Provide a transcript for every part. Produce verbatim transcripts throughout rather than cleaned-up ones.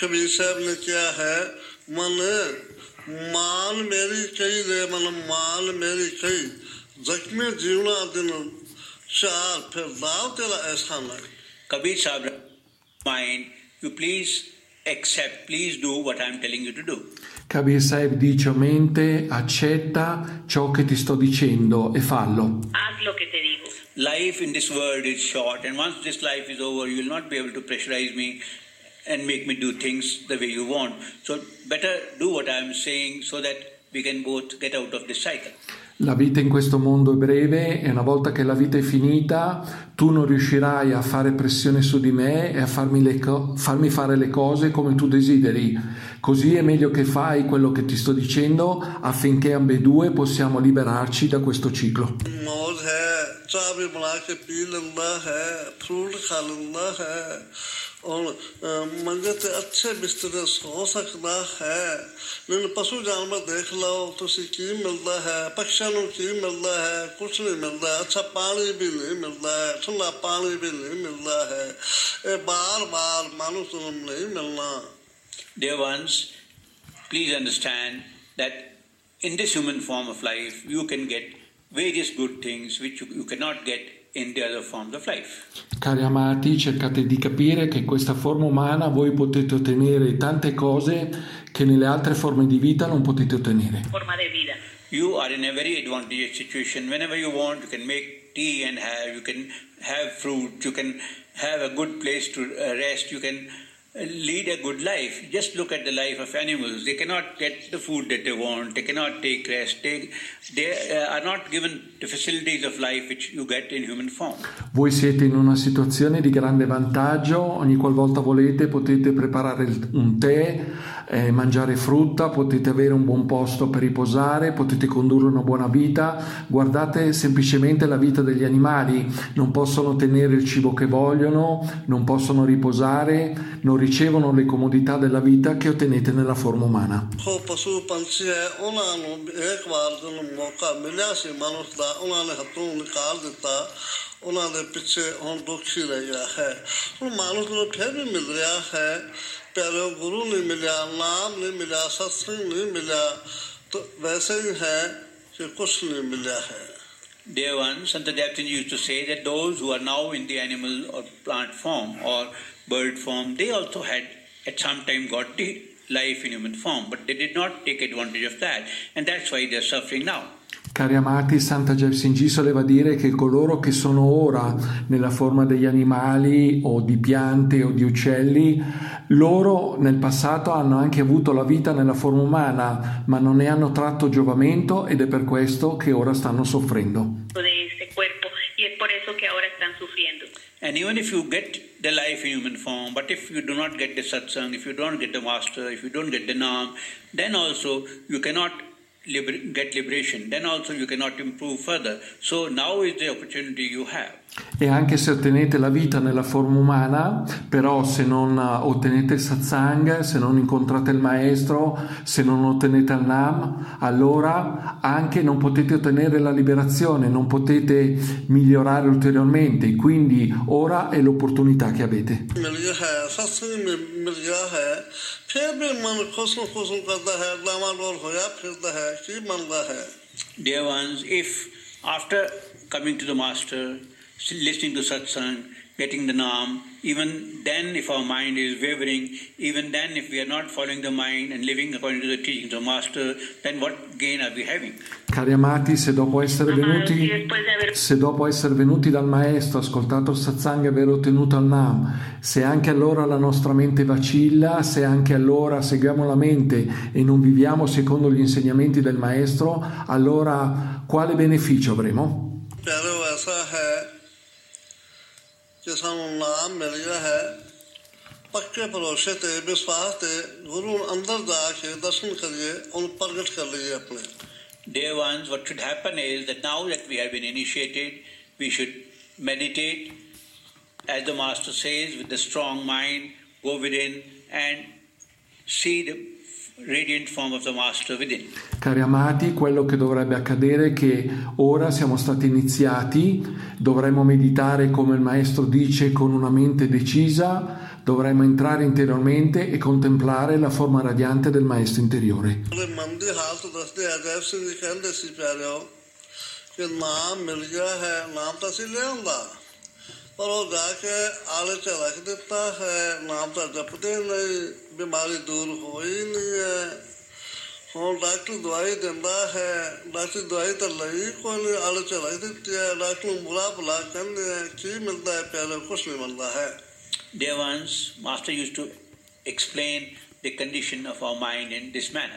कबीर साहब ने क्या है मन मान मेरी कई रे मन मान मेरी कई जख्मी जीवना दिन चार फिर दाव तेरा ऐसा नहीं. Kabir Sahib, mind, you please accept, please do what I am telling you to do. Kabir Sahib dice o mente, accetta ciò che ti sto dicendo e fallo. Haz lo que te digo. Life in this world is short, and once this life is over, you will not be able to pressurize me and make me do things the way you want. So better do what I am saying so that we can both get out of this cycle. La vita in questo mondo è breve e una volta che la vita è finita tu non riuscirai a fare pressione su di me e a farmi, le co- farmi fare le cose come tu desideri. Così è meglio che fai quello che ti sto dicendo affinché ambedue possiamo liberarci da questo ciclo. और मंगत अच्छे बिस्तरे सो सकता है लेकिन पशु जानवर देख लो तो उसे की मिलता है पक्षियों की मिलता है कुछ नहीं मिलता है अच्छा पानी भी नहीं मिलता है ठंडा पानी भी नहीं मिलता है ये बार बार मानो जन्म नहीं मिलना. Dear ones, please understand that in this human form of life you can get various good things which you, you cannot get in the other forms of life. Cari amati, cercate di capire che in questa forma umana voi potete ottenere tante cose che nelle altre forme di vita non potete ottenere. Forma de vida. You are in a very advantageous situation. Whenever you want, you can make tea and have, you can have fruit, you can have a good place to rest, you can lead a good life. Just look at the life of animals. They cannot get the food that they want. They cannot take rest. They, they are not given the facilities of life which you get in human form. Voi siete in una situazione di grande vantaggio. Ogni qualvolta volete potete preparare un tè, eh, mangiare frutta, potete avere un buon posto per riposare, potete condurre una buona vita. Guardate semplicemente la vita degli animali. Non possono ottenere il cibo che vogliono, non possono riposare, non ricevono le comodità della vita che ottenete nella forma umana. ਉਹਨਾਂ ਦੇ ਪਿੱਛੇ ਹੁਣ ਦੁੱਖ ਹੀ ਰਹਿ ਗਿਆ ਹੈ ਹੁਣ ਮਾਨਸ ਨੂੰ ਫਿਰ ਵੀ ਮਿਲ ਰਿਹਾ ਹੈ ਪਿਆਰੇ ਗੁਰੂ ਨਹੀਂ ਮਿਲਿਆ ਨਾਮ ਨਹੀਂ ਮਿਲਿਆ ਸਤਸੰਗ ਨਹੀਂ ਮਿਲਿਆ ਤਾਂ ਵੈਸੇ ਹੀ ਹੈ ਕਿ ਕੁਛ ਨਹੀਂ ਮਿਲਿਆ ਹੈ. Dear one, Sant Dev Singh used to say that those who are now in the animal or plant form or bird form, they also had at some time got the life in human form, but they did not take advantage of that, and that's why they are suffering now. Cari amati, Santa Jev Singh Ji soleva dire che coloro che sono ora nella forma degli animali o di piante o di uccelli, loro nel passato hanno anche avuto la vita nella forma umana, ma non ne hanno tratto giovamento ed è per questo che ora stanno soffrendo. And even if you get the life in human form, but if you do not get the satsang, if you don't get the master, if you don't get the naam, then also you cannot Liber- get liberation, then also you cannot improve further. So now is the opportunity you have. E anche se ottenete la vita nella forma umana, però se non ottenete il satsang, se non incontrate il maestro, se non ottenete il nam, allora anche non potete ottenere la liberazione, non potete migliorare ulteriormente. Quindi ora è l'opportunità che avete. Dear ones, if after coming to the master, listening to satsang, getting the naam, even then if our mind is wavering, even then if we are not following the mind and living according to the teachings of master, then what gain are we having? Cari amati, se dopo essere venuti se dopo essere venuti dal maestro, ascoltato il satsang e aver ottenuto il nam, se anche allora la nostra mente vacilla, se anche allora seguiamo la mente e non viviamo secondo gli insegnamenti del maestro, allora quale beneficio avremo? कि सानू नाम मिल गया है पक्के भरोसे ते विश्वास ते गुरु अंदर जाके दर्शन करिए उन प्रगट कर लीजिए अपने. Dear ones, what should happen is that now that we have been initiated, we should meditate as the master says with the strong mind, go within and see the radiant form of the master within. Cari amati, quello che dovrebbe accadere è che ora siamo stati iniziati, dovremmo meditare come il maestro dice con una mente decisa, dovremmo entrare interiormente e contemplare la forma radiante del Maestro interiore. पर वो जाके आले से रख देता है, नाम तो जपते नहीं, बीमारी दूर हो ही नहीं है। और डॉक्टर दवाई देता है, डॉक्टर दवाई तो लगी कोई नहीं, आले से रख देती है, डॉक्टर बुरा भला करने की मिलता है, पहले कुछ नहीं मिलता है। Dear ones, Master used to explain the condition of our mind in this manner.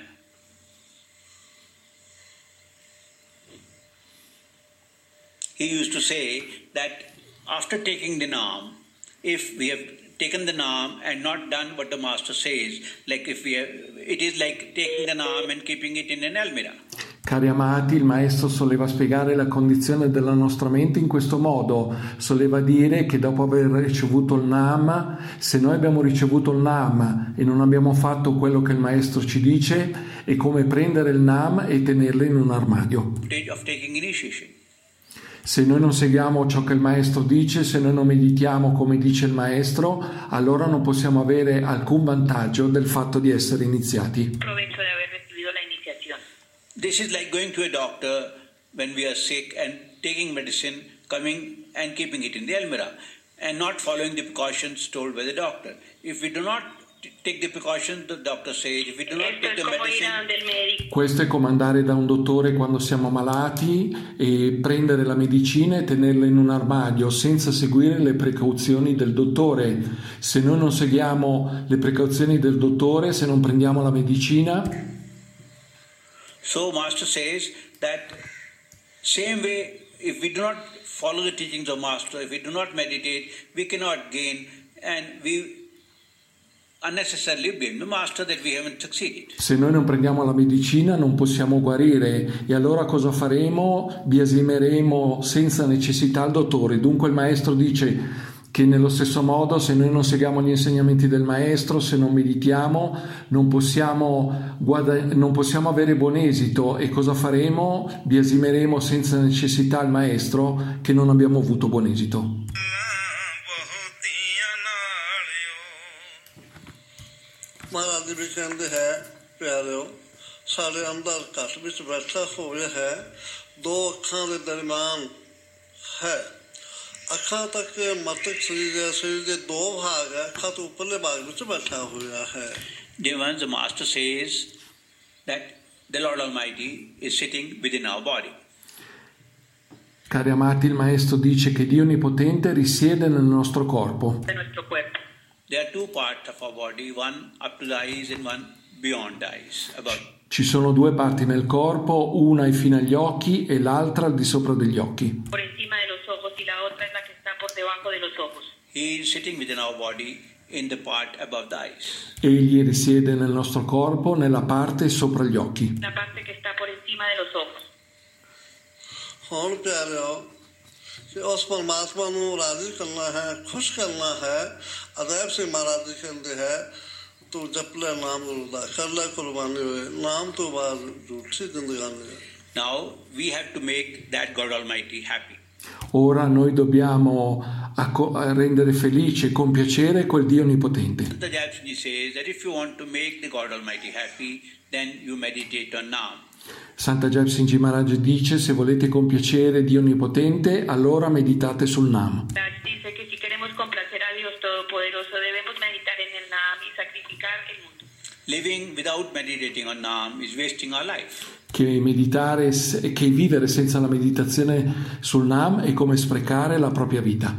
He used to say that after taking the Naam, if we have taken the Naam and not done what the Master says, like if we have, it is like taking the Naam and keeping it in an almirah. Cari amati, il Maestro soleva spiegare la condizione della nostra mente in questo modo. Soleva dire che dopo aver ricevuto il Naam, se noi abbiamo ricevuto il Naam e non abbiamo fatto quello che il Maestro ci dice, è come prendere il Naam e tenerlo in un armadio. Of taking initiation. Se noi non seguiamo ciò che il Maestro dice, se noi non meditiamo come dice il Maestro, allora non possiamo avere alcun vantaggio del fatto di essere iniziati. Provecho de haber recibido la iniciación. This is like going to a doctor when we are sick and taking medicine, coming and keeping it in the almirah and not following the precautions told by the doctor. If we do not take the precautions the doctor says, if we do not take the medicine. Questo è come andare da un dottore quando siamo malati e prendere la medicina e tenerla in un armadio senza seguire le precauzioni del dottore. Se noi non seguiamo le precauzioni del dottore, se non prendiamo la medicina. So Master says that same way, if we do not follow the teachings of Master, if we do not meditate, we cannot gain, and we unnecessarily blame the Master that we haven't succeeded. Se noi non prendiamo la medicina non possiamo guarire, e allora cosa faremo? Biasimeremo senza necessità il dottore. Dunque il Maestro dice che nello stesso modo, se noi non seguiamo gli insegnamenti del Maestro, se non meditiamo, non possiamo, guarda- non possiamo avere buon esito. E cosa faremo? Biasimeremo senza necessità il Maestro che non abbiamo avuto buon esito. महाराज भी कहते हैं प्यारे साढ़े अंदर cut which बैठा हुए है दो अखा के दरम्यान है अखा तक मस्तक शरीर है शरीर के दो भाग है अखा तो ऊपरले भाग विच बैठा हुआ है. Dear ones, the Master says that the Lord Almighty is sitting within our body. Cari amati, il Maestro dice che Dio Onnipotente risiede nel nostro corpo. De nuestro cuerpo. There are two parts of our body, one up to the eyes and one beyond the eyes. About. Ci sono due parti nel corpo, una è fino agli occhi e l'altra al di sopra degli occhi. Por encima de los ojos y la otra es la que está por debajo de los ojos. He is sitting within our body in the part above the eyes. Egli risiede nel nostro corpo nella parte sopra gli occhi. La parte que está por encima de los ojos. और प्यारे हो कि उस परमात्मा को राजी करना है खुश करना है अदैब से महाराज जी कहते हैं तो जप ले नाम गुरुदा कर ले कुर्बानी हुए नाम तो बाद झूठी जिंदगानी. Now we have to make that God Almighty happy. Ora noi dobbiamo acco- rendere felice e compiacere quel Dio Onnipotente. The Japji says that if you want to make the God Almighty happy, then you meditate on Naam. Santa Japsinji Maharaj dice: se volete compiacere Dio Onnipotente, allora meditate sul Naam. Dice que si queremos complacer a Dios Todopoderoso debemos meditar en el Naam y sacrificar el mundo. Living without meditating on Naam is wasting our life. Che meditare, che vivere senza la meditazione sul Naam è come sprecare la propria vita.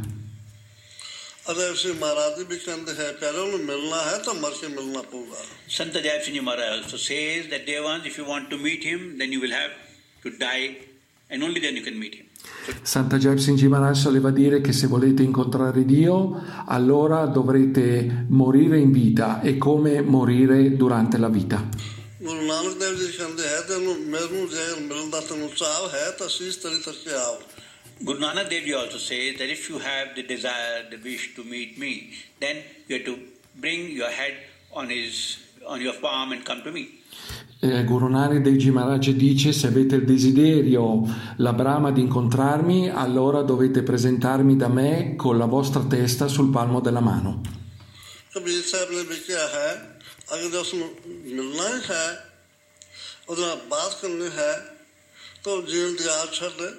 अदैब से महाराज जी भी कहते हैं प्यारे उन्हें मिलना है तो मर के मिलना होगा. Sant Japji Maharaj also says that dear ones, if you want to meet him, then you will have to die, and only then you can meet him. So, Santa Japsinji Maharaj soleva dire che se volete incontrare Dio, allora dovrete morire in vita, è come morire durante la vita. Guru नानक देव जी कहते हैं तेनू मेनू जे मिलदा तेनू चाव है तो शीश तली तक के आओ. Guru Nanak Dev Ji also says that if you have the desire, the wish to meet me, then you have to bring your head on his, on your palm and come to me. Eh, Guru Nanak Dev Ji Maharaj dice: se avete il desiderio, la brama di incontrarmi, allora dovete presentarmi da me con la vostra testa sul palmo della mano. Kabir साहब ने भी किया है, अगर उसमें मिलना ही है उसमें बात करनी है तो जीवन की आस छड़ दे,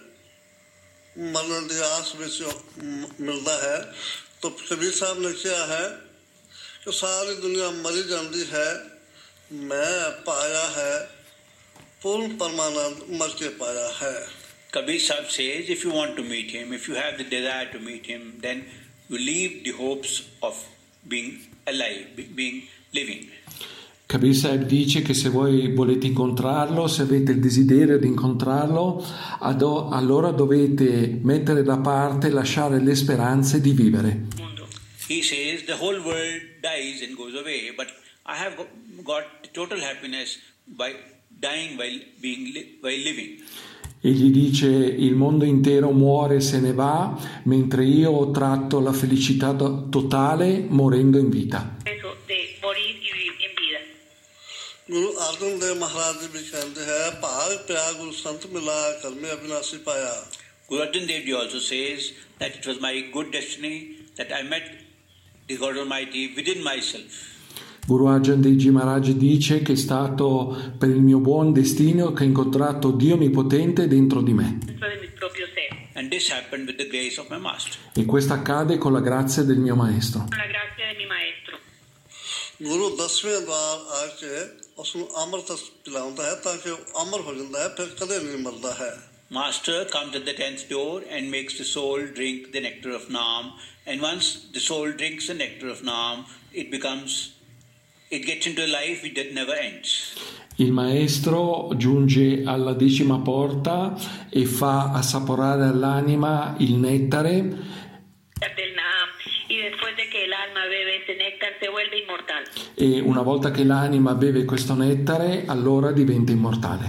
मरण की आस में मिलता है। तो कबीर साहब ने किया है कि सारी दुनिया मरी जाती है, मैं पाया है पूर्ण परमानंद मर के पाया है। Kabir Sahib says, if you want to meet him, if you have the desire to meet him, then you leave the hopes of being alive, being living. Kabir Sahib dice che se voi volete incontrarlo, se avete il desiderio di incontrarlo, ado- allora dovete mettere da parte, lasciare le speranze di vivere. He says the whole world dies and goes away, but I have got total happiness by dying while being li- while living. E gli dice il mondo intero muore e se ne va, mentre io ho tratto la felicità to- totale morendo in vita. Eso de morir y vivir en vida. गुरु अर्जुन देव महाराज जी भी कहते हैं, भाग प्या गुरु संत मिला कर में अविनाशी पाया। Guru Arjan Dev Ji also says that it was my good destiny that I met the God Almighty within myself. Guru Arjan Dev Ji Maharaj dice che è stato per il mio buon destino che ho incontrato Dio Onnipotente dentro di me. Dentro de mi propio ser. And this happened with the grace of my master. E questo accade con la grazia del mio maestro. Con la gracia de mi maestro. गुरु दसवें द्वार आके उसमें अमृत पिलाता है ताकि वो अमर हो जाता है, फिर कदे नहीं मरता है। Master comes at the tenth door and makes the soul drink the nectar of Naam. And once the soul drinks the nectar of Naam, it becomes, it gets into a life which never ends. Il maestro giunge alla decima porta e fa assaporare all'anima il nettare. Del Naam. Y después de que el alma bebe ese néctar se vuelve inmortal. E una volta che l'anima beve questo nettare, allora diventa immortale.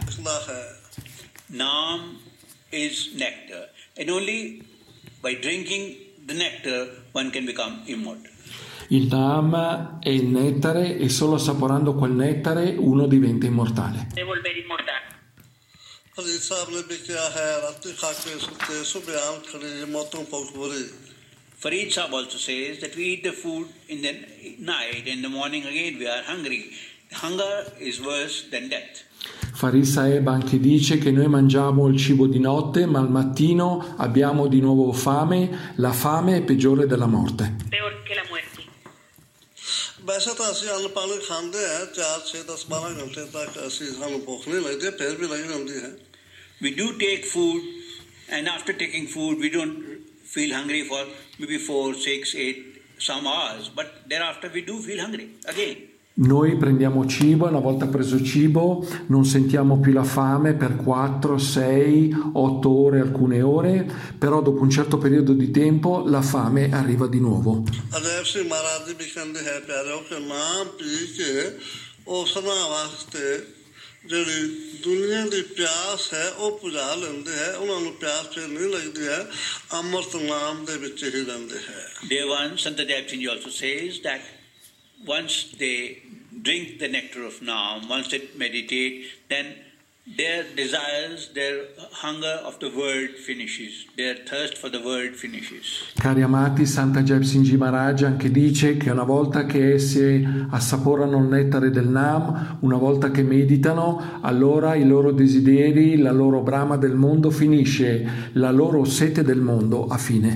Naam is nectar, and only by drinking the nectar one can become immortal. Il Naam è il nettare e solo assaporando quel nettare uno diventa immortale. De volver inmortal. Farid साहब ने भी किया है, रात्रि खाके सोते सुबह आंख खड़ी मौतों पर बुरी। Farid Sahib also says that we eat the food in the night, in the morning again we are hungry. Hunger is worse than death. Farid Sahib anche dice che noi mangiamo il cibo di notte, ma al mattino abbiamo di nuovo fame. La fame è peggiore della morte. Peor que la muerte. वैसे तो असि अन्न पानी खाते हैं चार छः दस बारह घंटे तक असि सानू भूख नहीं लगती, फिर भी लगी रहती है। We do take food, and after taking food we don't feel hungry for maybe four, six, eight, some hours, but thereafter we do feel hungry again. Noi prendiamo cibo e una volta preso cibo non sentiamo più la fame per quattro, sei, otto ore, alcune ore, però dopo un certo periodo di tempo la fame arriva di nuovo. Ajay सिंह महाराज जी भी कहते हैं प्यारे के नाम पी के औसना वास्ते ਜਿਹੜੀ ਦੁਨੀਆ ਦੀ ਪਿਆਸ ਹੈ ਉਹ ਪੁਜਾ ਲੈਂਦੇ ਹੈ, ਉਹਨਾਂ ਨੂੰ ਪਿਆਸ ਤੇ ਨਹੀਂ ਲੱਗਦੀ ਹੈ, ਅੰਮ੍ਰਿਤ ਨਾਮ ਦੇ ਵਿੱਚ ਹੀ ਰਹਿੰਦੇ ਹੈ। Devan Santadeb Singh also says that once they drink the nectar of Naam, once they meditate, then their desires, their hunger of the world finishes, their thirst for the world finishes. Cari amati, Santa Jeb Singh Ji Maharaj anche dice che una volta che essi assaporano il nettare del Naam, una volta che meditano, allora i loro desideri, la loro brama del mondo finisce, la loro sete del mondo ha fine.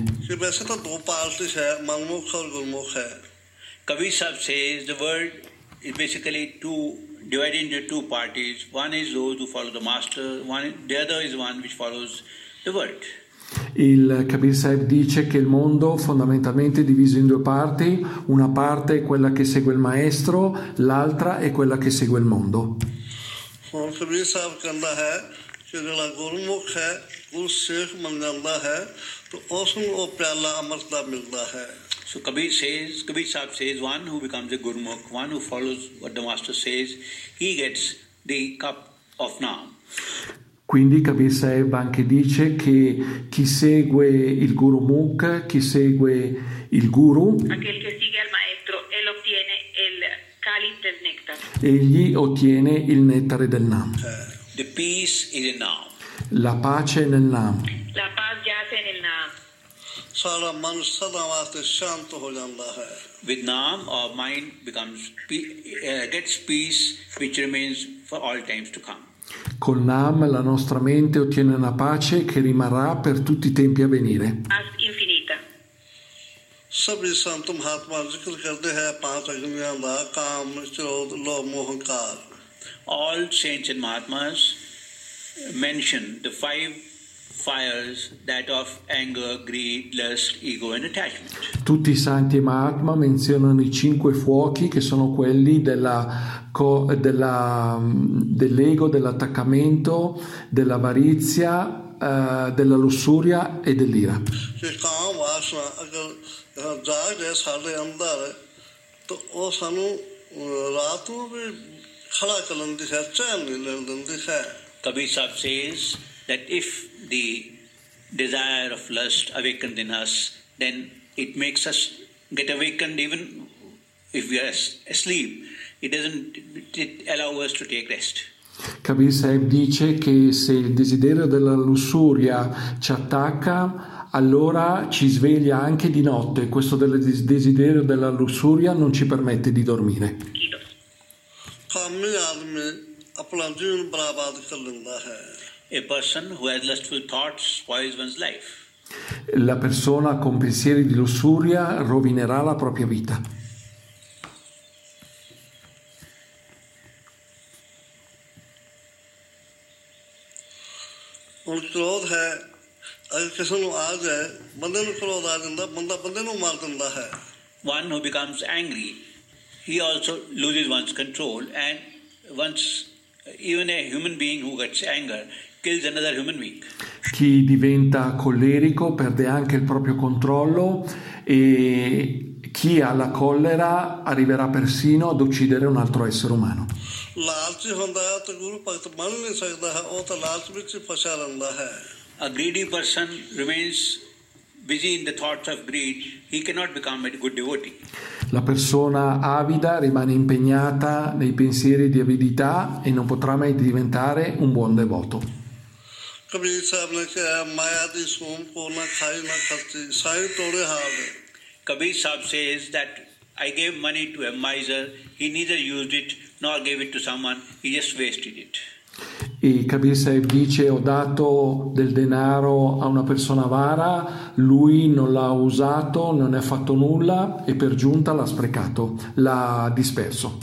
Kabir Sahib says the world is basically two, divided into two parties. One is those who follow the master, one, the other is one which follows the world. Il Kabir Sahib dice che il mondo fondamentalmente è diviso in due parti, una parte è quella che segue il maestro, l'altra è quella che segue il mondo. Kabir Sahib कहता है कि ਜਿਹੜਾ ਗੁਰਮੁਖ ਹੈ ਉਹ ਸੇਖ ਬਣ ਜਾਂਦਾ ਹੈ तो उसमें वो प्याला अमृता मिलता है। So Kabir says, Kabir Sahib says, one who becomes a Gurmukh, one who follows what the master says, he gets the cup of Naam. Quindi Kabir Sahib anche dice che chi segue il Guru Mukh, chi segue il Guru, aquel que sigue al maestro, él obtiene el cáliz del néctar. egli ottiene il nettare del Naam. The peace is in Naam. La pace è nel Naam. La paz yace en el Naam. सारा मन सदा वास्ते शांत हो जाता है. With Naam, our mind becomes uh, gets peace, which remains for all times to come. Col Nam la nostra mente ottiene una pace che rimarrà per tutti i tempi a venire. Infinita. सभी संत महात्मा जिक्र करते हैं पांच अग्नियां दा काम क्रोध लोभ मोह अहंकार. All saints and Mahatmas mention the five fires, that of anger, greed, lust, ego and attachment. Tutti i santi e Mahatma menzionano i cinque fuochi che sono quelli della, della, dell'ego, dell'attaccamento, dell'avarizia, eh, della lussuria e dell'ira. Che काम वासना अगर जाग जाए साढ़े अंदर तो वो सानू रात में भी खड़ा कर लेती है, चैन नहीं लेती है. Kabir Sahib says that if the desire of lust awakens in us, then it makes us get awakened even if we are asleep. It doesn't it allow us to take rest. Kabir Sahib dice che se il desiderio della lussuria ci attacca, allora ci sveglia anche di notte. Questo del desiderio della lussuria non ci permette di dormire. A person who has lustful thoughts spoils one's life. La persona con pensieri di lussuria rovinerà la propria vita. Un क्रोध है, अगर किसी को आ जाए, बंदे को क्रोध आ जाता, बंदा बंदे को मार देता है. One who becomes angry, he also loses one's control, and once even a human being who gets anger kills another human being. Chi diventa collerico perde anche il proprio controllo e chi ha la collera arriverà persino ad uccidere un altro essere umano. लालची होता है तो गुरु भक्त बन नहीं सकता है, वो तो लालच में फंसा रहता है. A greedy person remains busy in the thoughts of greed. He cannot become a good devotee. La persona avida rimane impegnata nei pensieri di avidità e non potrà mai diventare un buon devoto. Kabir साहब ने कहा माया दी सोम को न खाई न खर्ची साई तोड़े हाल. Kabir Sahib says that I gave money to a miser. He neither used it nor gave it to someone. He just wasted it. E Kabir Sahib dice: ho dato del denaro a una persona avara, lui non l'ha usato, non ne ha fatto nulla e per giunta l'ha sprecato, l'ha disperso.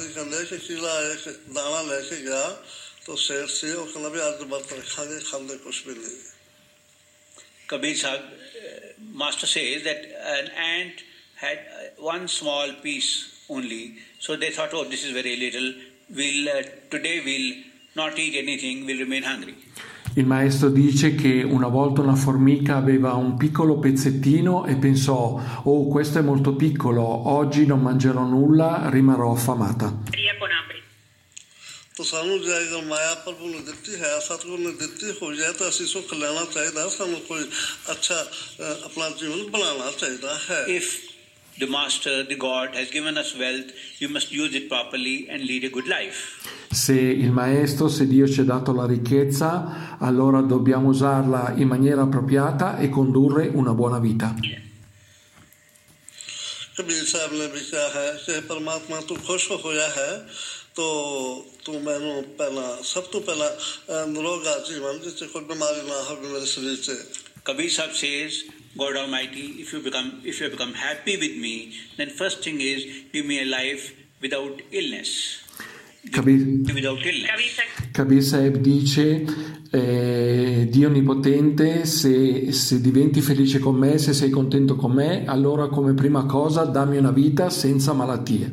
Kabir Sahib, master says that an ant had one small piece only, so they thought, oh, this is very little, we'll uh, today we'll not eat anything, will remain hungry. Il maestro dice che una volta una formica aveva un piccolo pezzettino e pensò: oh, questo è molto piccolo, oggi non mangerò nulla, rimarrò affamata. तो सानू जाएगा माया प्रभु ने देती है, सतगुरु ने देती हो जाए तो असि सुख लेना चाहिए, सानू कोई अच्छा अपना जीवन बनाना चाहिए है. If the master, the God has given us wealth, you must use it properly and lead a good life. Se il maestro, se Dio ci ha dato la ricchezza, allora dobbiamo usarla in maniera appropriata e condurre una buona vita. Kabir साहब ने भी कहा है कि परमात्मा तू खुश होया है तो तू मैनू पहला सब तो पहला निरोगा जीवन जिससे कोई बीमारी ना हो मेरे शरीर से. Kabir Sahib says, God Almighty, if you become if you become happy with me, then first thing is give me a life without illness. Kabir, without illness. Kabir Sahib dice: eh, Dio Onnipotente, se, se diventi felice con me, se sei contento con me, allora come prima cosa dammi una vita senza malattie.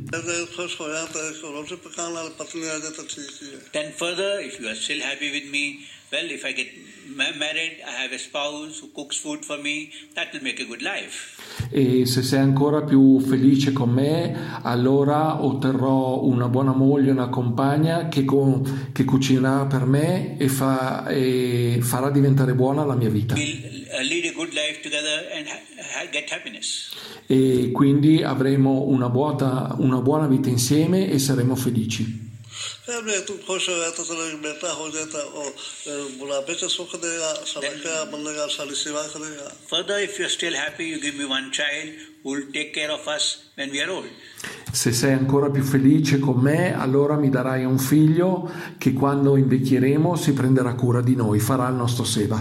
Then further, if you are still happy with me, well, if I get married, I have a spouse who cooks food for me, that will make a good life. E se sei ancora più felice con me, allora otterrò una buona moglie, una compagna che, con, che cucinerà per me e, fa, e farà diventare buona la mia vita. We'll lead a good life together and ha- get happiness. E quindi avremo una buona, una buona vita insieme e saremo felici. फिर भी तू खुश हो गया तो तेरा बेटा हो जाता और बुढ़ापे से सुख देगा, सड़का बनेगा, सारी सेवा करेगा. Further, if you're still happy, you give me one child who will take care of us when we are old. Se sei ancora più felice con me, allora mi darai un figlio che quando invecchieremo si prenderà cura di noi, farà il nostro seva.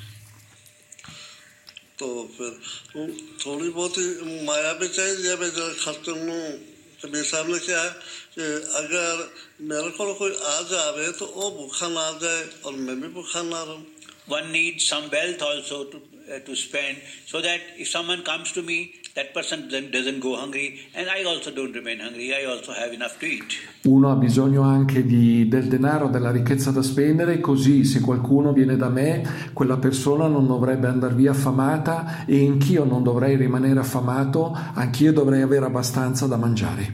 तो फिर थोड़ी बहुत ही माया भी चाहिए खर्च कबीर साहब ने क्या है कि अगर मेरे को कोई आ जावे तो वो भूखा ना जाए और मैं भी भूखा ना रहूं. One needs some wealth also to uh, to spend, so that if someone comes to me, that person doesn't go hungry, and I also don't remain hungry. I also have enough to eat. Uno ha bisogno anche di, del denaro, della ricchezza da spendere, così se qualcuno viene da me, quella persona non dovrebbe andare via affamata e anch'io non dovrei rimanere affamato, anch'io dovrei avere abbastanza da mangiare.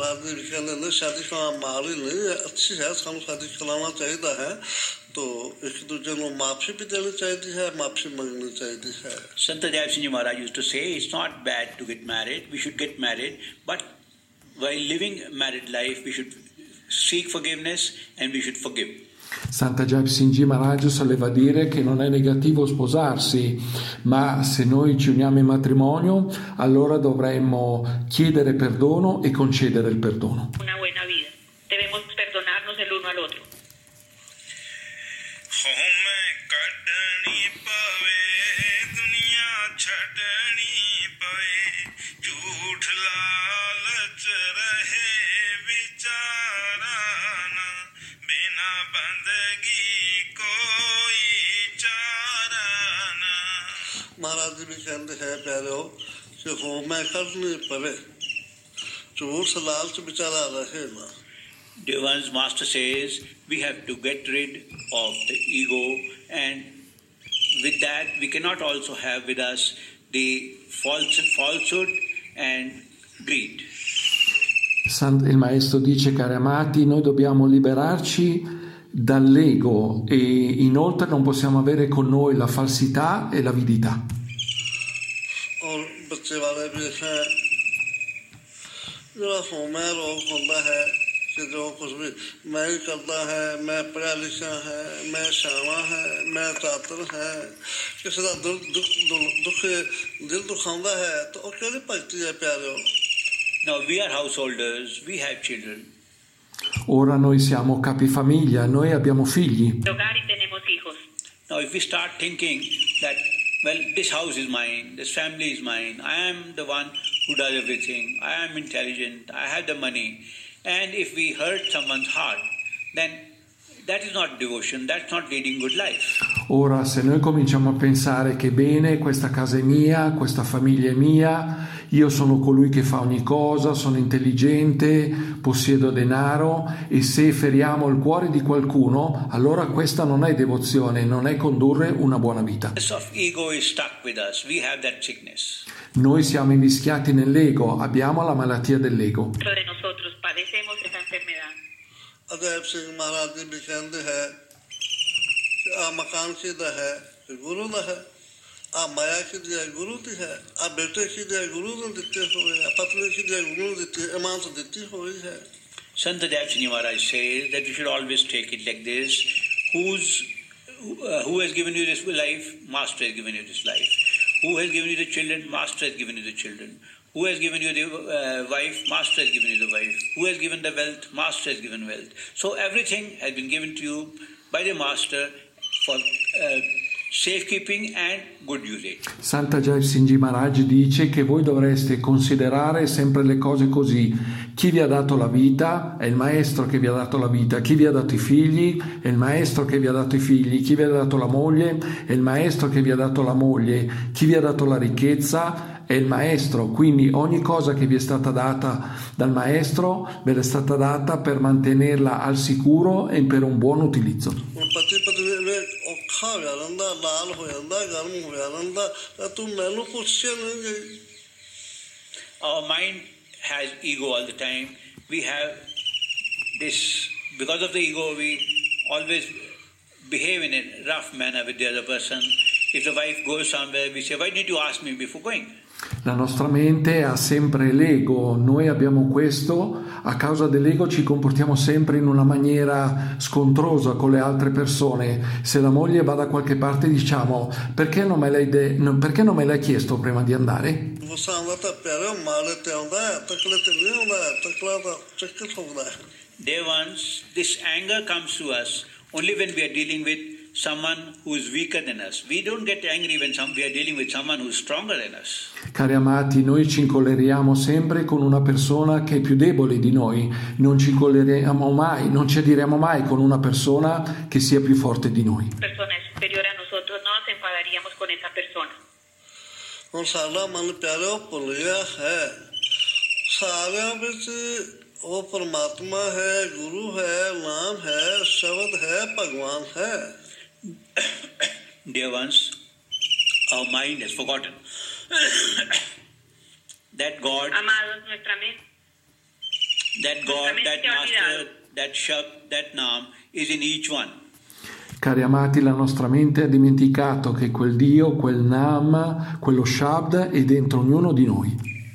Sant Dayal Singh Ji Maharaj used to say, it's not bad to get married, we should get married, but while living married life, we should seek forgiveness and we should forgive. Santa Jai Singh Ji Maharaj soleva dire che non è negativo sposarsi, ma se noi ci uniamo in matrimonio, allora dovremmo chiedere perdono e concedere il perdono. Una buona vita. Debemos perdonarnos el uno al otro. महाराज जी भी कहते हैं प्यारे हो कि हो मैं करनी पवे झूठ लालच बेचारा रहे ना. Devan's master says we have to get rid of the ego, and with that we cannot also have with us the false, falsehood and greed. Il maestro dice, cari amati, noi dobbiamo liberarci dall'ego e inoltre non possiamo avere con noi la falsità e l'avidità. और बच्चे वाले भी हैं जो मैं रोग होता है कि जो कुछ भी मैं ही करता है, मैं पढ़ा लिखा है, मैं शामा है, मैं चातर है, किसी का दुख दुख दुख दिल दुखांदा है तो वो क्यों भक्ति है प्यारे हो. Now we are householders, we have children. Ora noi siamo capifamiglia, noi abbiamo figli. Now if we start thinking that, well, this house is mine, this family is mine, I am the one who does everything, I am intelligent, I have the money, and if we hurt someone's heart, then that is not devotion, that's not leading good life. Ora, se noi cominciamo a pensare che bene, questa casa è mia, questa famiglia è mia, io sono colui che fa ogni cosa, sono intelligente, possiedo denaro, e se feriamo il cuore di qualcuno, allora questa non è devozione, non è condurre una buona vita. Noi siamo invischiati nell'ego, abbiamo la malattia dell'ego. Ajaib सिंह महाराज जी भी कहते हैं कि आ मकान सीधा है गुरु दा है, आ माया की दिया गुरु दी है, आ बेटे की दिया गुरु ने देते हुए, आ पत्नी की दिया गुरु ने देती ईमान से देती हुई है. Sant Dayal Singh Ji Maharaj says that you should always take it like this: who's uh, who has given you this life? Master has given you this life. Who has given you the children? Master has given you the children. Who has given you the uh, wife? Master has given you the wife. Who has given the wealth? Master has given wealth. So everything has been given to you by the Master for uh, safekeeping and good usage. Santa Jai Singh Ji Maharaj dice che voi dovreste considerare sempre le cose così: chi vi ha dato la vita è il maestro che vi ha dato la vita, chi vi ha dato i figli è il maestro che vi ha dato i figli, chi vi ha dato la moglie è il maestro che vi ha dato la moglie, chi vi ha dato la ricchezza è il maestro. Quindi ogni cosa che vi è stata data dal maestro ve l'è stata data per mantenerla al sicuro e per un buon utilizzo. Our mind has ego all the time. We have this, because of the ego we always behave in a rough manner with the other person. If the wife goes somewhere, we say, why did you ask me before going? La nostra mente ha sempre l'ego, noi abbiamo questo, a causa dell'ego ci comportiamo sempre in una maniera scontrosa con le altre persone. Se la moglie va da qualche parte diciamo perché non me l'hai, de- non, perché non me l'hai chiesto prima di andare? There once this anger comes to us only when we are dealing with someone who is weaker than us. We don't get angry when some, we are dealing with someone who is stronger than us. Cari amati, noi ci incolleriamo sempre con una persona che è più debole di noi. Non ci incolleriamo mai, non ci adiremo mai con una persona che sia più forte di noi. Persona superiore a nosotros, no nos enfadaríamos con esa persona. ਹੁਣ ਸਾਡਾ ਮਨ ਪਿਆਰਿਓ ਭੁੱਲ ਗਿਆ ਹੈ ਸਾਰਿਆਂ ਵਿੱਚ ਉਹ ਪਰਮਾਤਮਾ ਹੈ ਗੁਰੂ ਹੈ ਨਾਮ ਹੈ ਸ਼ਬਦ ਹੈ ਭਗਵਾਨ ਹੈ Dear ones, our mind has forgotten that God, Amados, nuestra mente, that God, that Master, that Shabd, that Naam is in each one. Cari amati, la nostra mente ha dimenticato che quel Dio, quel Naam, quello Shabd è dentro ognuno di noi.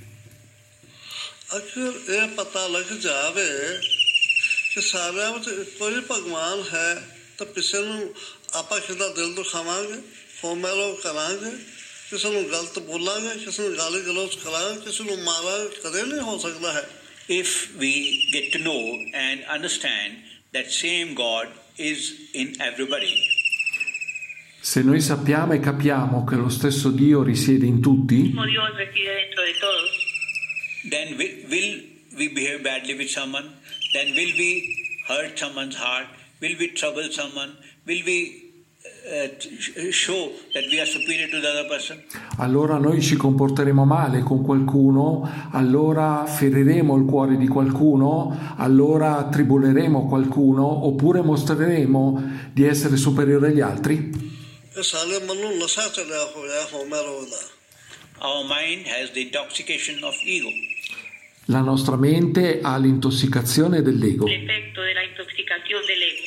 अगर ये पता लग जावे कि सारे ਵਿੱਚ ਕੋਈ ਭਗਵਾਨ ਹੈ ਤਾਂ ਕਿਸੇ ਨੂੰ ਆਪਾਂ ਕਿਦਾਂ ਦਿਲ ਦੁਖਾਵਾਂਗੇ ਫੋਮੈਲੋ ਕਰਾਂਗੇ ਕਿਸੇ ਨੂੰ ਗਲਤ ਬੋਲਾਂਗੇ ਕਿਸੇ ਨੂੰ ਗਾਲੀ ਗਲੋਚ ਕਰਾਂਗੇ ਕਿਸੇ ਨੂੰ ਮਾਰਾਂਗੇ ਕਦੇ ਨਹੀਂ ਹੋ ਸਕਦਾ ਹੈ If we get to know and understand that same God is in everybody. Se noi sappiamo e capiamo che lo stesso Dio risiede in tutti, Dios reside dentro de todos. Then will, will we behave badly with someone? Then will we hurt someone's heart? Will we trouble someone? Will we uh, show that we are superior to the other person? allora noi ci comporteremo male con qualcuno, allora feriremo il cuore di qualcuno, allora triboleremo qualcuno, oppure mostreremo di essere superiori agli altri. Our mind has the intoxication of ego. La nostra mente ha l'intossicazione dell'ego. L'effetto della intoxicación del ego.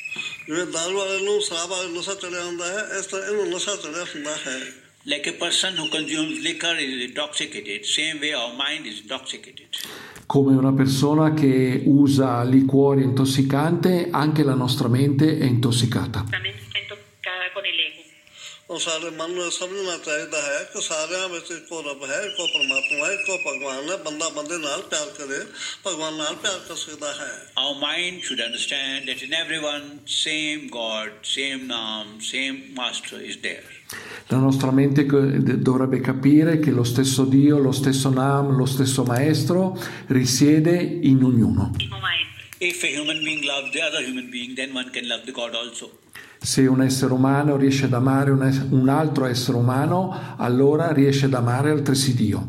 Like a person who consumes liquor is intoxicated, same way our mind is intoxicated. Come una persona che usa liquore intossicante, anche la nostra mente è intossicata. La mente está intoxicada con el ego. और सारे मन में समझना चाहिए है कि सारे ਵਿੱਚ ਇੱਕੋ ਰੱਬ ਹੈ ਇੱਕੋ ਪਰਮਾਤਮਾ ਹੈ ਇੱਕੋ ਭਗਵਾਨ ਹੈ ਬੰਦਾ ਬੰਦੇ ਨਾਲ ਪਿਆਰ ਕਰੇ ਭਗਵਾਨ ਨਾਲ ਪਿਆਰ ਕਰ ਸਕਦਾ ਹੈ Our mind should understand that in everyone same God, same Naam, same Master is there. La nostra mente dovrebbe capire che lo stesso Dio, lo stesso Naam, lo stesso Maestro risiede in ognuno. If a human being loves the other human being, then one can love the God also. Se un essere umano riesce ad amare un, es- un altro essere umano, allora riesce ad amare altresì Dio.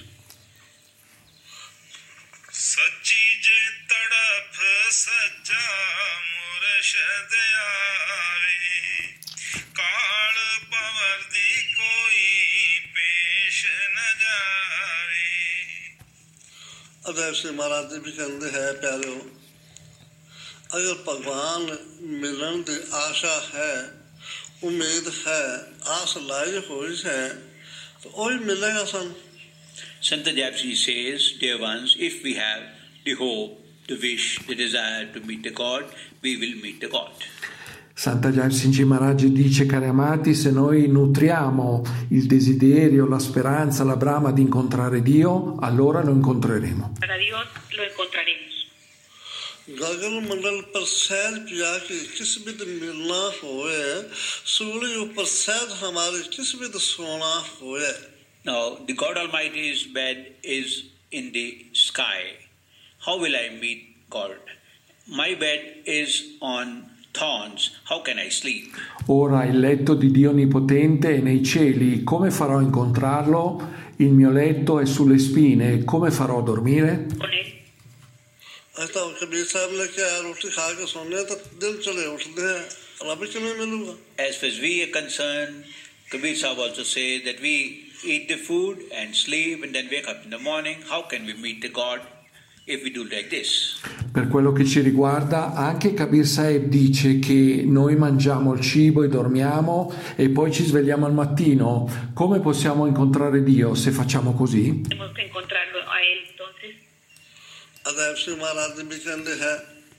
सच्ची जे तड़फ सच्चा मुर्शद आवे काल पवर दी कोई पेश न जावे अगर श्री महाराज जी भी कहते हैं प्यारे अगर भगवान मिलन की आशा है उम्मीद है आस लाई हुई है तो वही मिलेगा सन Sant Japji says, dear ones, if we have the hope, the wish, the desire to meet the God, we will meet the God. Santa Gyaltsen Maharaj dice, cari amati, se noi nutriamo il desiderio, la speranza, la brama di incontrare Dio, allora lo incontreremo. Para Dios lo encontraremos. गगन मंडल पर सैर किया कि किस विध मिलना होए सूर्य ऊपर सैर हमारे किस विध सोना होए Now, the God Almighty's bed is in the sky. How will I meet God? My bed is on thorns. How can I sleep? Ora il letto di Dio Onnipotente è nei cieli. Come farò a incontrarlo? Il mio letto è sulle spine. Come farò a dormire? Con él. ऐसा कबीर साहब ने क्या रोटी खा के सोने तो दिन चले उठते हैं रब क्यों नहीं मिलूंगा As far as we are concerned, Kabir Sahib also says that we eat the food and sleep and then wake up in the morning. How can we meet the God? if we do like this. Per quello che ci riguarda, anche Kabir Sahib dice che noi mangiamo il cibo e dormiamo e poi ci svegliamo al mattino. Come possiamo incontrare Dio se facciamo così? Tenemos que encontrarlo a Él, entonces. अदैब सिंह महाराज जी भी कहते हैं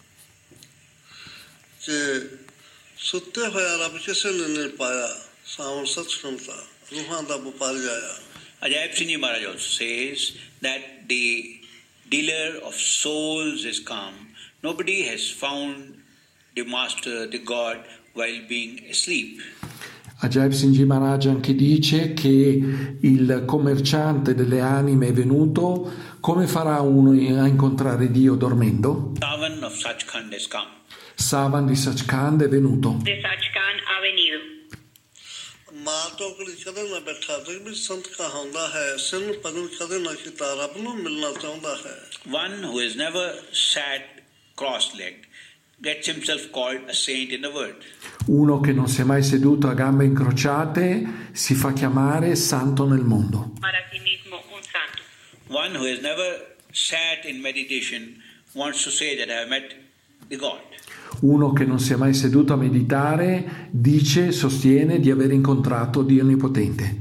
कि सुते होया रब किसी ने नहीं पाया सावन सचखंड था रूहां दा व्यापारी आया. Ajaib Singh Ji Maharaj also says that the dealer of souls is come. Nobody has found the master, the God, while being asleep. Ajaib Singh Ji Maharaj anche dice che il commerciante delle anime è venuto. Come farà uno a incontrare Dio dormendo? Savan of Sachkhand has come. Savan di Sachkhand è venuto. De Sachkhand ha venido. मां तो कभी कदे ना बैठा तो भी संत का होंदा है सिर पगल कदे ना किता रब नु मिलना चाहता है. One who has never sat cross-legged gets himself called a saint in the world. Uno che non si è mai seduto a gambe incrociate si fa chiamare santo nel mondo. Para sí mismo un santo. One who has never sat in meditation wants to say that I have met the God. Uno che non si è mai seduto a meditare dice, sostiene di aver incontrato Dio Onnipotente.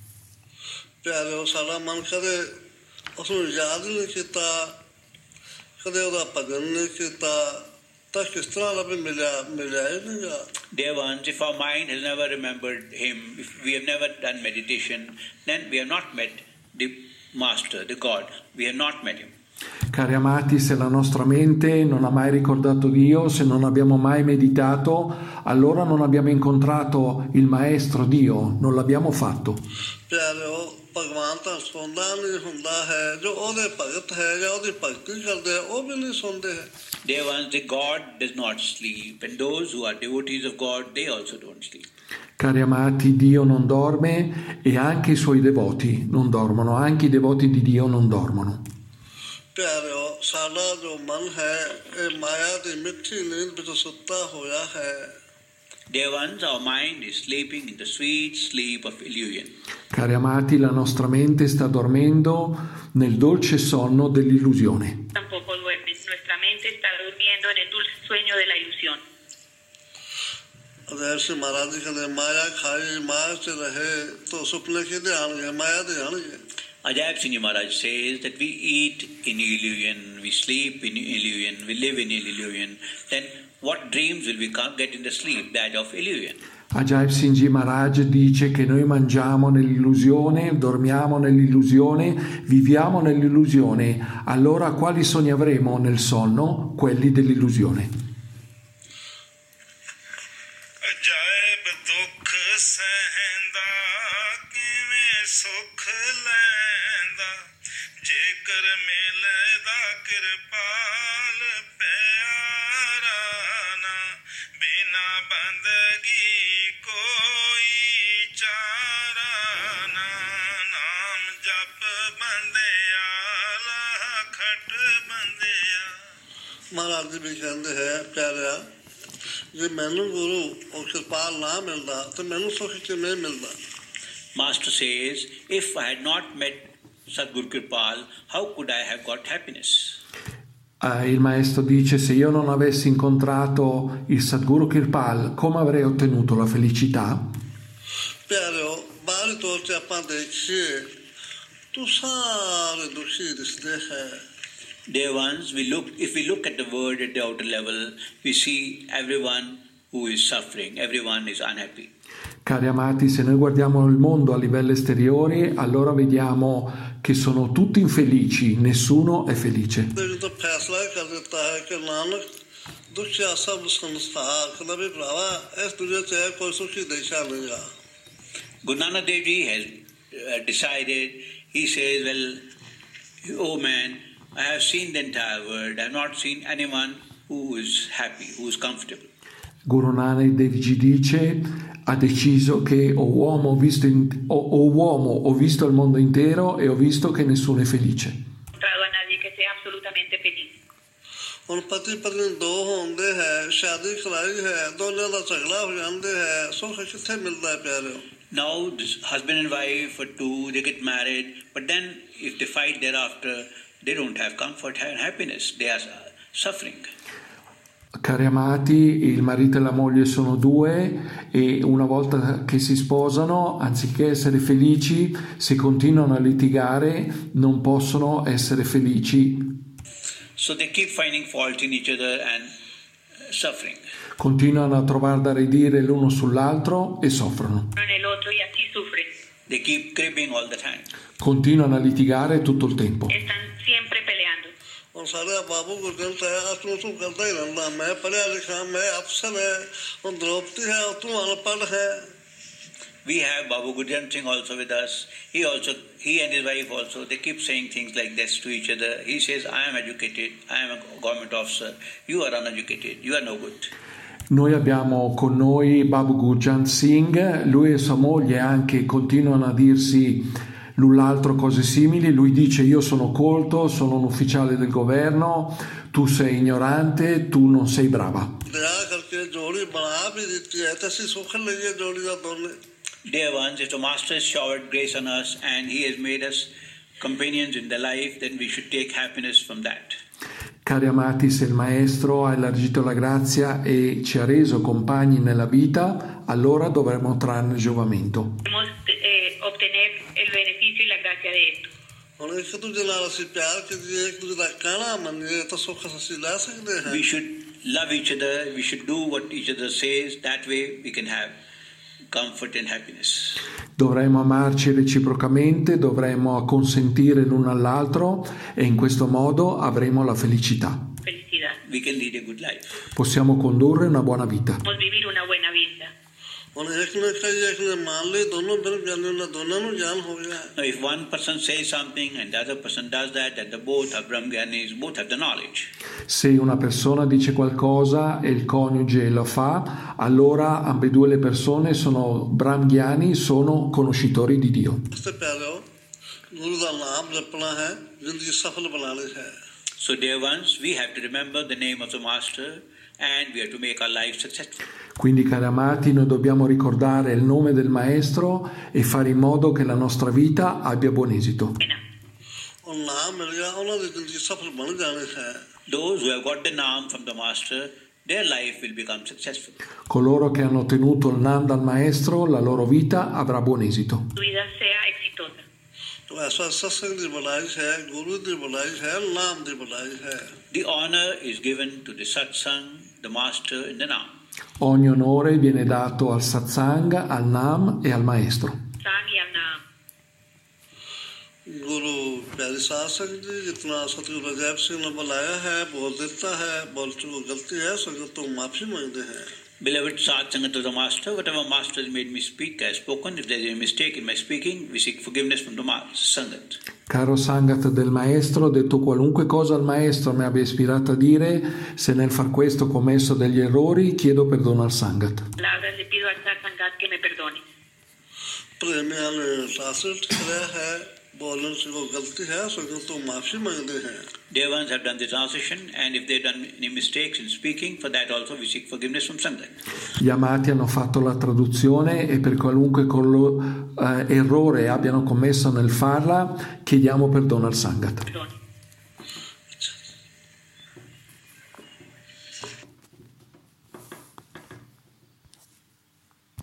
प्यारे सारा मन करे उसने याद नहीं किया कदे ਉਹਦਾ ਭਜਨ नहीं किया ਤਾਂ ਕਿਸ ਤਰ੍ਹਾਂ ਰੱਬ ਮਿਲਿਆ ਮਿਲਿਆ ਹੀ ਨਹੀਂਗਾ. Dear ones, if our mind has never remembered Him, if we have never done meditation, then we have not met the Master, the God. We have not met Him. Cari amati, se la nostra mente non ha mai ricordato Dio, se non abbiamo mai meditato, allora non abbiamo incontrato il Maestro Dio, non l'abbiamo fatto. ਪਿਆਰਿਓ ਭਗਵਾਨ ਤਾਂ ਸੁਣਦਾ ਨਹੀਂ ਹੁੰਦਾ ਹੈ ਜੋ ਉਹਦੇ ਭਗਤ ਹੈ ਜਾਂ ਉਹਦੀ ਭਗਤੀ ਕਰਦੇ ਆ ਉਹ ਵੀ ਨਹੀਂ ਸੁਣਦੇ. Dear ones, the God does not sleep, and those who are devotees of God, they also don't sleep. Cari amati, Dio non dorme e anche i Suoi devoti non dormono, anche i devoti di Dio non dormono. ਪਿਆਰਿਓ ਸਾਡਾ ਜੋ ਮਨ ਹੈ ਇਹ ਮਾਇਆ ਦੀ ਮਿੱਠੀ ਨੀਂਦ ਵਿੱਚ ਸੁੱਤਾ ਹੋਇਆ ਹੈ. Dear ones, our mind is sleeping in the sweet sleep of illusion. Cari amati, la nostra mente sta dormendo nel dolce sonno dell'illusione. Tampoco duerme. Nuestra mente está durmiendo en el dulce sueño de la ilusión. अगर से महाराज जी कहते माया खाई माया से रहे तो सपने के दे आएंगे माया दे आएंगे. Ajaib Singh Ji Maharaj says that we eat in illusion, we sleep in illusion, we live in illusion. Then what dreams will we come, get in the sleep? That of illusion. Ajaib Singh Ji Maharaj dice che noi mangiamo nell'illusione, dormiamo nell'illusione, viviamo nell'illusione. Allora quali sogni avremo nel sonno? Quelli dell'illusione. ਅਜਾਇਬ ਦੁੱਖ ਸਹਿੰਦਾ ਕਿਵੇਂ ਸੁਖ ਲੈਂਦਾ ਜੇਕਰ ਮਿਲਦਾ ਕਿਰਪਾਲ ਪਿਆਰਾ ਨਾ ਬਿਨਾ ਬੰਦਗੀ ਕੋਈ ਚਾਰਾ ਨਾ ਨਾਮ ਜਪ ਬੰਦਿਆ ਖਟ ਬੰਦਿਆ. महाराज जी भी कहते हैं प्यारिया जे मैनू गुरु और कृपाल ना मिलता तो मैनू सुख किवें मिलता. Master says, if I had not met Sadguru Kripal, how could I have got happiness? Eh, il maestro dice, se io non avessi incontrato il Sadguru Kripal, come avrei ottenuto la felicità? प्यारियो बाहरी तौर से ਆਪਾਂ देखिए तो सारे दुखी दिखते हैं. Dear ones, we look, if we look at the world at the outer level, we see everyone who is suffering, everyone is unhappy. Cari amati, se noi guardiamo il mondo a livello esteriore, allora vediamo che sono tutti infelici, nessuno è felice. तो फैसला कर देता है कि नानक दुखिया सब संसार कभी भरावा इस दुनिया से कोई सुखी देखा नहीं गा. Guru Nanak Dev Ji has uh, decided, he says, well, oh man, I have seen the entire world, I have not seen anyone who is happy, who is comfortable. Guru Nanak Dev Ji dice, ha deciso che o uomo ho visto, in, o, o uomo ho visto il mondo intero e ho visto che nessuno è felice. Encontrado a nadie que sea absolutamente feliz. ਹੁਣ ਪਤੀ ਪਤਨੀ ਦੋ ਹੁੰਦੇ ਹੈ ਸ਼ਾਦੀ ਕਰਾਈ ਹੈ ਦੋਨਾਂ ਦਾ ਝਗੜਾ ਹੋ ਜਾਂਦੇ ਹੈ ਸੁੱਖ ਕਿੱਥੇ ਮਿਲਦਾ ਹੈ ਪਿਆਰਿਓ. Now this husband and wife are two, they get married, but then if they fight thereafter, they don't have comfort and happiness. They are suffering. Cari amati, il marito e la moglie sono due e una volta che si sposano, anziché essere felici, se continuano a litigare, non possono essere felici. So they keep finding fault in each other and suffering. Continuano a trovare da ridire l'uno sull'altro e soffrono. en el otro y así sufren. They keep cribbing all the time. Continuano a litigare tutto il tempo. Están siempre peleando. और सारे बाबू को जनता है तू तू करता ही रहता मैं पढ़ा लिखा मैं अफसर है और द्रौपदी है और तू अनपढ़ है. We have Babu Gurjan Singh also with us. He also, he and his wife also, they keep saying things like this to each other. He says, I am educated, I am a government officer, you are uneducated, you are no good. Noi abbiamo con noi Babu Gurjan Singh, lui e sua moglie anche continuano a dirsi l'un l'altro cose simili. Lui dice io sono colto, sono un ufficiale del governo, tu sei ignorante, tu non sei brava. Dear ones, if the Master has showered grace on us and he has made us companions in the life, then we should take happiness from that. Cari amati, se il Maestro ha elargito la grazia e ci ha reso compagni nella vita, allora dovremo trarne giovamento. Debemos eh, obtener el beneficio y la gracia de esto. We should love each other, we should do what each other says, that way we can have comfort and happiness. Dovremmo amarci reciprocamente, dovremmo acconsentire l'uno all'altro e in questo modo avremo la felicità. Felicidad. We can lead a good life. Possiamo condurre una buona vita. Podemos vivir una buena vida. और एक ने कही एक ने मान ली दोनों बिल ज्ञानी ना दोनों नु ज्ञान हो गया. Now if one person says something and the other person does that, then the both are Brahmgyanis, both have the knowledge. Se una persona dice qualcosa e il coniuge lo fa, allora ambedue le persone sono Brahmgyani, sono conoscitori di Dio. इससे पहले हो गुरु का नाम जपना है जिंदगी सफल बनानी है. So dear ones, we have to remember the name of the Master and we have to make our life successful. Quindi, cari amati, noi dobbiamo ricordare il nome del Maestro e fare in modo che la nostra vita abbia buon esito. और नाम मिल गया उन्होंने जिंदगी सफल बन जानी है. Those who have got the Naam from the Master, their life will become successful. Coloro che hanno ottenuto il Naam dal Maestro, la loro vita avrà buon esito. Tu vida sea exitosa. तो ऐसा सत्संग की भलाई है गुरु की भलाई है नाम की भलाई है. The honor is given to the Satsang, the Master and the Naam. Ogni onore viene dato al Satsang, al Naam e al Maestro. Sang y al Naam. गुरु प्यारी सासंग जी जितना सतगुरु अजैब सिंह ने बुलाया है बोल देता है बोल चुको गलती है संगत तो माफी मांगते हैं. Beloved Sat Sangat of the Master, whatever Master has made me speak, I have spoken. If there is any mistake in my speaking, we seek forgiveness from the Sangat. Caro Sangat del Maestro, ho detto qualunque cosa al Maestro mi abbia ispirato a dire, se nel far questo ho commesso degli errori, chiedo perdono al Sangat. Palabras le pido al Sat Sangat que me perdone. प्रेमिया ने शासित किया है बोलने से को गलती है संगत तो माफी मांगते हैं. Dear ones have done the transition, and if they have done any mistakes in speaking, for that also we seek forgiveness from Sangat. Gli amati hanno fatto la traduzione e per qualunque collo, eh, errore abbiano commesso nel farla, chiediamo perdono al Sangat. Perdone.